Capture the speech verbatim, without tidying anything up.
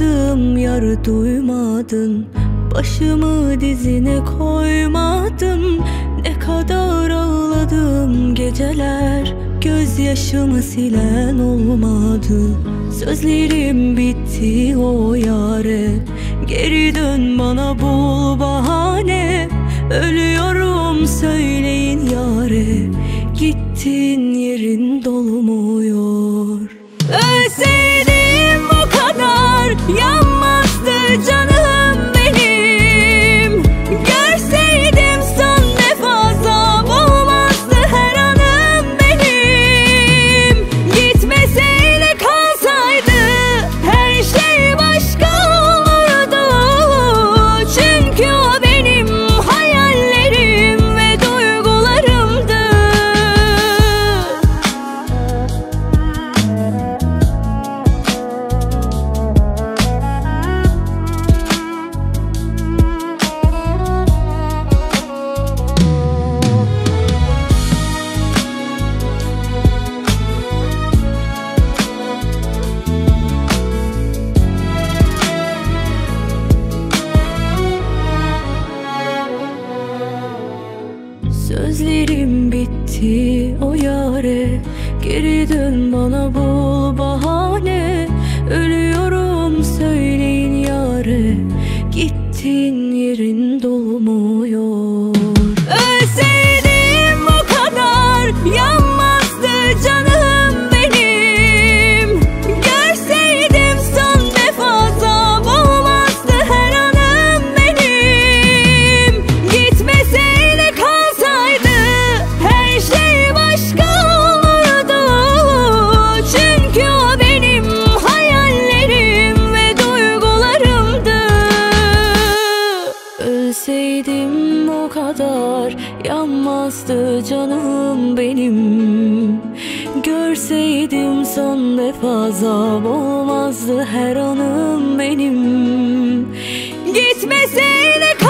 aradığım yar duymadın. Başımı dizine koymadın. Ne kadar ağladım geceler, gözyaşımı silen olmadı. Sözlerim bitti o yare, geri dön bana bul bahane. Ölüyorum söyleyin yare, gittin yerin dolmuyor. Ölseydim o kadar yanmazdı canım benim. Görseydim son defa olmazdı her anım benim. Gitmeseydi kalsaydı her şey başka olurdu. Çünkü o benim hayallerim ve duygularımdı. Sözlerim bitti o yare, geri dön bana bul bahane. Ölüyorum söyleyin yare, gittin yerin dolmuyor. Ölseydim o kadar yanmazdı canım benim. Görseydim son defa olmazdı her anım benim. Gitmeseydi kalsaydı her şey başka olurdu. Çünkü o benim hayallerim ve duygularımdı. Ölseydim o kadar yanmazdı canım benim. Görseydim son defa azap olmazdı her anım benim. Gitmeseydi